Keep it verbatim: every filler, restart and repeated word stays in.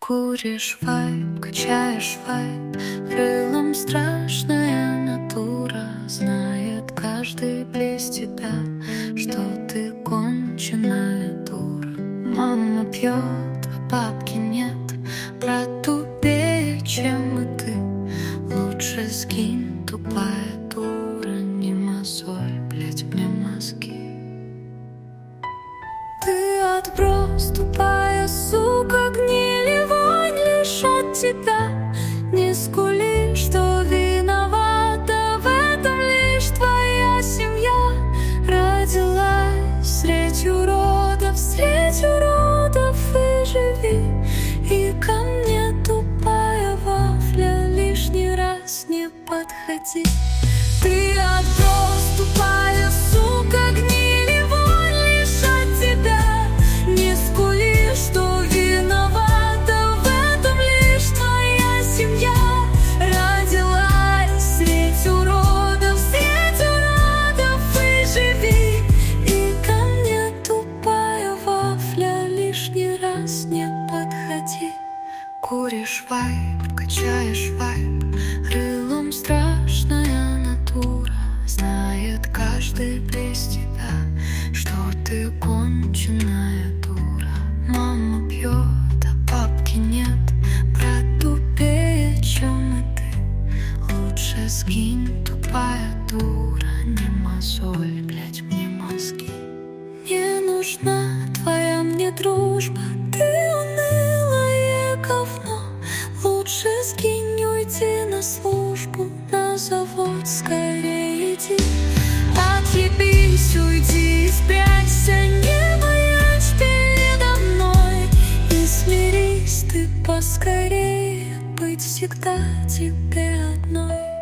Куришь вайб, качаешь вайб, крылом страшная натура. Знает каждый без тебя, что ты конченая дура. Мама пьет, а папки нет, брат тупее, чем и ты. Лучше скинь, тупая дура, не мозоль, блять, мне мозги. Ты отброс, тупая сука, гнили вонь лишь от тебя. Не скули, что виновата в этом лишь твоя семья. Родилась средь уродов, средь уродов и живи. И ко мне, тупая вафля, лишний раз не подходи. Ты отброс, тупая сука, гнили вонь лишь от тебя. Не скули, что виновата в этом лишь твоя семья. Родилась средь уродов, средь уродов и живи. И ко мне, тупая вафля, лишний раз не подходи. Куришь вайб, качаешь вайб, крылом страшная натура. Знает каждый без тебя, что ты конченая дура. Мама пьет, а папки нет, брат тупее, чем и ты. Лучше скинь, тупая дура, не мозоль, блять, мне мозги. Не нужна твоя мне дружба, ты унылое говно. Лучше скинь, уйди на службу, на завод скорее иди. Отъебись, уйди, спрячься, не маячь передо мной. И смирись ты поскорее быть всегда тебе одной.